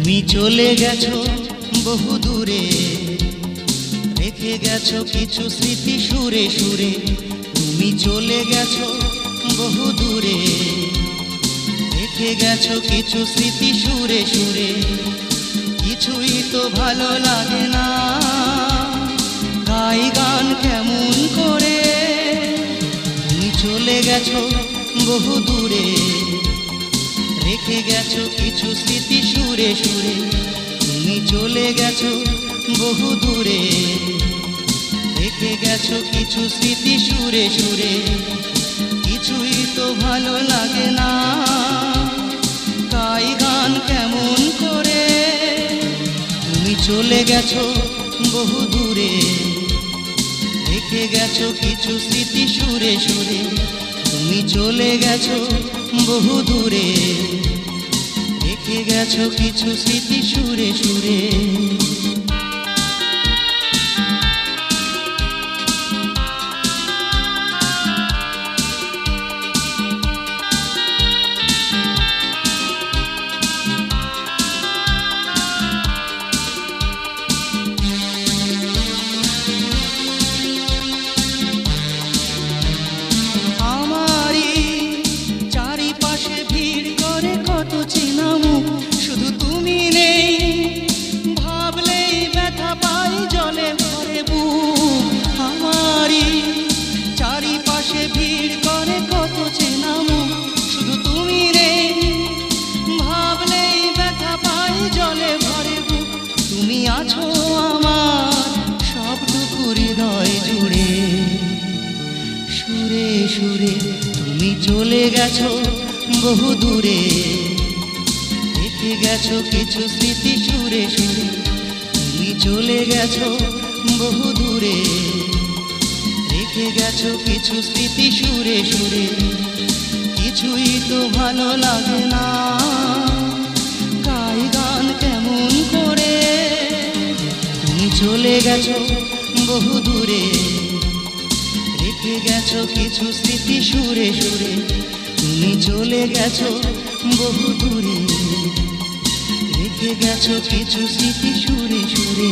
তুমি চলে গেছো বহু দূরে, রেখে গেছো কিছু স্মৃতি সুরে সুরে। তুমি চলে গেছো বহু দূরে, রেখে গেছো কিছু স্মৃতি সুরে সুরে। কিছুই তো ভালো লাগে না, গাই গান কেমন করে। তুমি চলে গেছো বহু দূরে, রেখে গেছো কিছু স্মৃতি সুরে সুরে। তুমি চলে গেছো বহু দূরে, রেখে গেছো কিছু স্মৃতি সুরে সুরে। কিছুই তো ভালো লাগে না, গাই গান কেমন করে। তুমি চলে গেছো বহু দূরে, রেখে গেছো কিছু স্মৃতি সুরে সুরে। তুমি চলে গেছো বহু দূরে, রেখে গেছো কিছু স্মৃতি সুরে সুরে। শুধু তুমি নেই, ভাবলেই ব্যথা পাই জলে ভরে বুক। আমারই চারিপাশে ভিড় করে কত চেনা মুখ, শুধু তুমি নেই, ভাবলেই ব্যথা পাই জলে ভরে বুক। তুমি আছো আমার সবটুকু হৃদয় জুড়ে, সুরে সুরে। তুমি চলে গেছো বহু দূরে, রেখে গেছো কিছু স্মৃতি সুরে সুরে। তুমি চলে গেছো বহু দূরে, রেখে গেছো কিছু স্মৃতি সুরে সুরে। কিছুই তো ভালো লাগে না, গাই গান কেমন করে। তুমি চলে গেছো বহু দূরে, রেখে গেছো কিছু স্মৃতি সুরে সুরে। তুমি চলে গেছো বহু দূরে, রেখে গেছো কিছু স্মৃতি সুরে সুরে।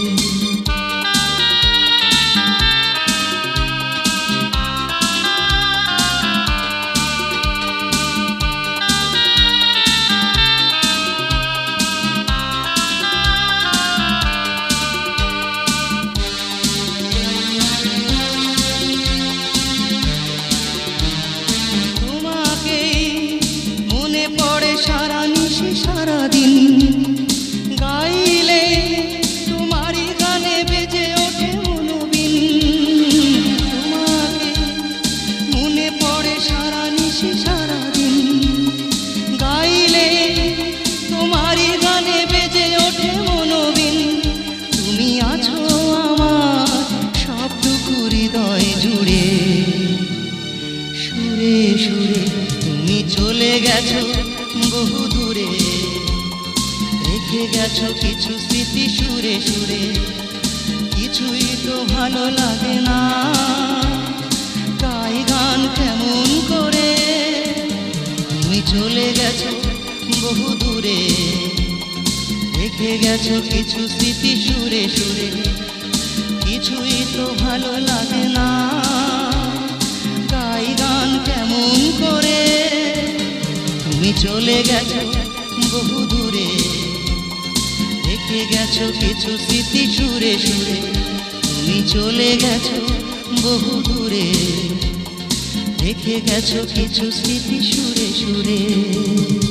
সারাদিন গাইলে তোমারই গানে বেজে ওঠে মনোবিন। তোমাকে মনে পড়ে সারা নিশি সারাদিন, গাইলে তোমারই গানে বেজে ওঠে মনোবিন। তুমি আছো আমার সবটুকু হৃদয় জুড়ে, সুরে সুরে। তুমি চলে গেছো বহু দূরে, রেখে গেছো কিছু স্মৃতি সুরে সুরে। কিছুই তো ভালো লাগে না, গাই গান কেমন করে। তুমি চলে গেছো বহু দূরে, রেখে গেছো কিছু স্মৃতি সুরে সুরে। কিছুই তো ভালো লাগে না, গাই গান কেমন করে। তুমি চলে গেছো বহু দূরে, রেখে গেছো কিছু স্মৃতি সুরে সুরে। তুমি চলে গেছো বহু দূরে, রেখে গেছো কিছু স্মৃতি সুরে সুরে।